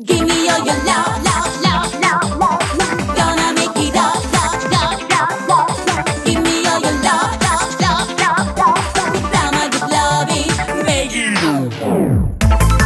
Give me all your love, love, love, love, love, love. Gonna make it up, love, love, love, love, love. Give me all your love, love, love, love, love, love. Drama good loving, make it up.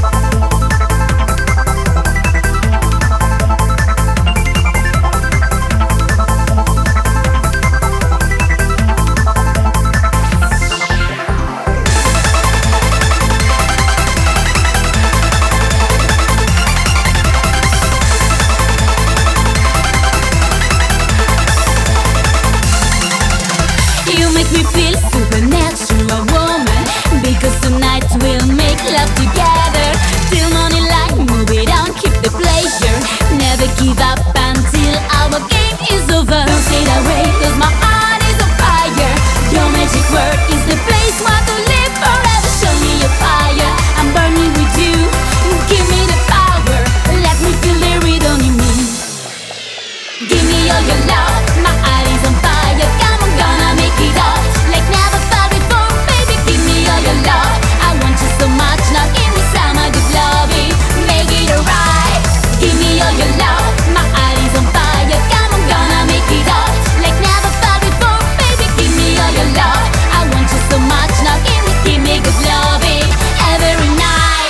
You make me feel supernatural woman, because tonight we'll make love together till morning light. Move it on, keep the pleasure, never give up until our game is over. Don't stay away, cause my heart is on fire. Your magic word is the place where to live forever. Show me your fire, I'm burning with you. Give me the power, let me feel the rhythm in me. Give me all your love, my heart is on fire. Come on, gonna make it up like never felt before. Baby, give me all your love, I want you so much. Now give me some of good loving, make it alright. Give me all your love, my heart is on fire. Come on, gonna make it up like never felt before. Baby, give me all your love, I want you so much. Now give me good loving every night.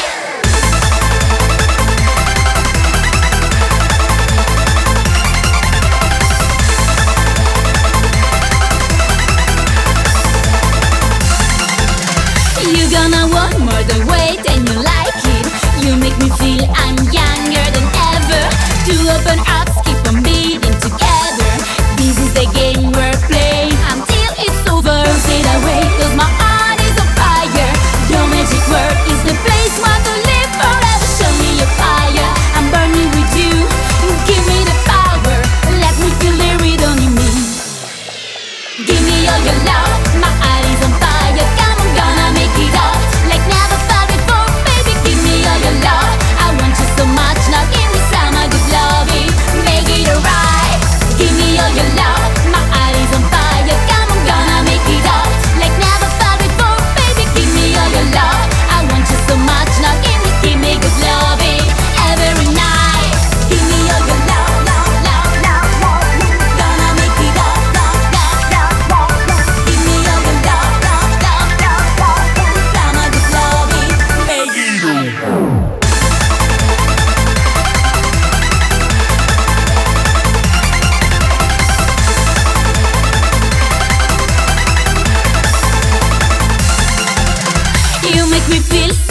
You gonna want more than wait, and you like it. You make me feel I'm younger than ever. Two open arms keep on beating together. This is the game we're playing until it's over. Don't stay away, cause my heart is on fire. Your magic word is the place where to live forever. Show me your fire, I'm burning with you. Give me the power, let me feel the rhythm in me. Give me all your love, my heart is on fire. Come on, gonna make it up like never felt before. Baby, give me all your love, I want you so much. Now give me some of good loving, make it alright. Give me all your love, my heart is on fire. Come on, gonna make it up like never felt before. Baby, give me all your love, I want you so much. Now give me good loving every night. Give me all your love, love, love, love, love, love. Gonna make it up, love, love, love, love, love. Give me all your love, love, love, love, love, love. Some of good loving, make it up. You make me feel